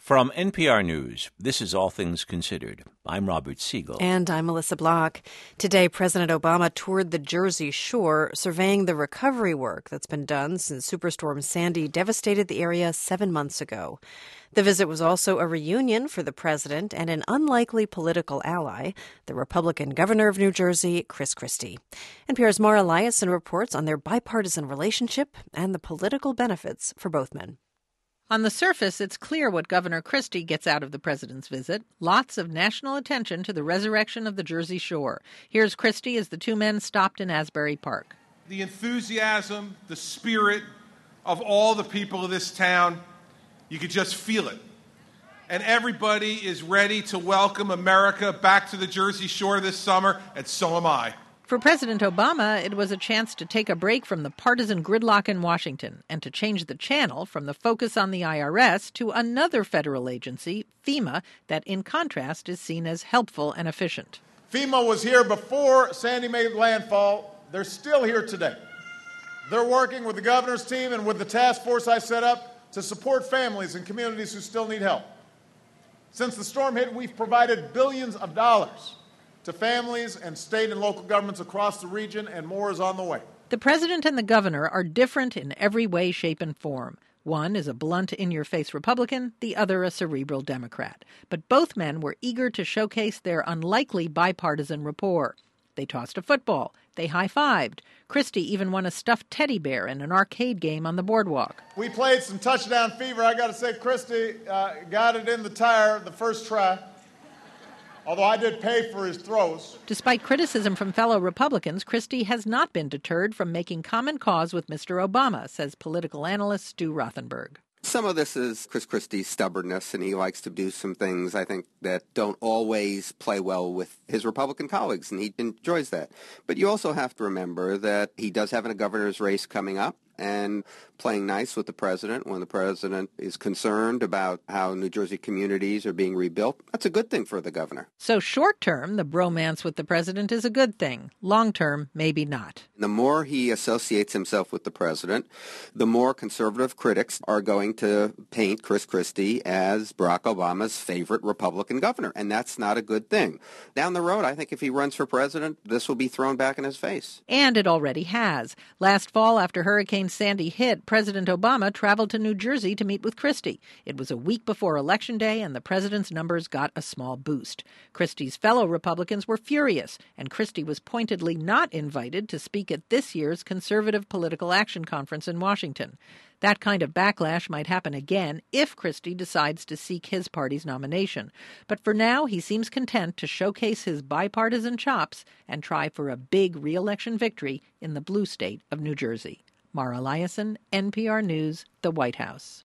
From NPR News, this is All Things Considered. I'm Robert Siegel. And I'm Melissa Block. Today, President Obama toured the Jersey Shore, surveying the recovery work that's been done since Superstorm Sandy devastated the area 7 months ago. The visit was also a reunion for the president and an unlikely political ally, the Republican governor of New Jersey, Chris Christie. NPR's Mara Liasson reports on their bipartisan relationship and the political benefits for both men. On the surface, it's clear what Governor Christie gets out of the president's visit. Lots of national attention to the resurrection of the Jersey Shore. Here's Christie as the two men stopped in Asbury Park. The enthusiasm, the spirit of all the people of this town, you could just feel it. And everybody is ready to welcome America back to the Jersey Shore this summer, and so am I. For President Obama, it was a chance to take a break from the partisan gridlock in Washington and to change the channel from the focus on the IRS to another federal agency, FEMA, that in contrast is seen as helpful and efficient. FEMA was here before Sandy made landfall. They're still here today. They're working with the governor's team and with the task force I set up to support families and communities who still need help. Since the storm hit, we've provided billions of dollars to families and state and local governments across the region, and more is on the way. The president and the governor are different in every way, shape, and form. One is a blunt, in-your-face Republican, the other a cerebral Democrat. But both men were eager to showcase their unlikely bipartisan rapport. They tossed a football. They high-fived. Christie even won a stuffed teddy bear in an arcade game on the boardwalk. We played some touchdown fever. I got to say, Christie got it in the tire the first try, although I did pay for his throws. Despite criticism from fellow Republicans, Christie has not been deterred from making common cause with Mr. Obama, says political analyst Stu Rothenberg. Some of this is Chris Christie's stubbornness, and he likes to do some things, I think, that don't always play well with his Republican colleagues, and he enjoys that. But you also have to remember that he does have a governor's race coming up, and playing nice with the president when the president is concerned about how New Jersey communities are being rebuilt, that's a good thing for the governor. So short term, the bromance with the president is a good thing. Long term, maybe not. The more he associates himself with the president, the more conservative critics are going to paint Chris Christie as Barack Obama's favorite Republican governor, and that's not a good thing. Down the road, I think if he runs for president, this will be thrown back in his face. And it already has. Last fall, after Hurricane Sandy hit, President Obama traveled to New Jersey to meet with Christie. It was a week before Election Day, and the president's numbers got a small boost. Christie's fellow Republicans were furious, and Christie was pointedly not invited to speak at this year's Conservative Political Action Conference in Washington. That kind of backlash might happen again if Christie decides to seek his party's nomination. But for now, he seems content to showcase his bipartisan chops and try for a big re-election victory in the blue state of New Jersey. Mara Liasson, NPR News, the White House.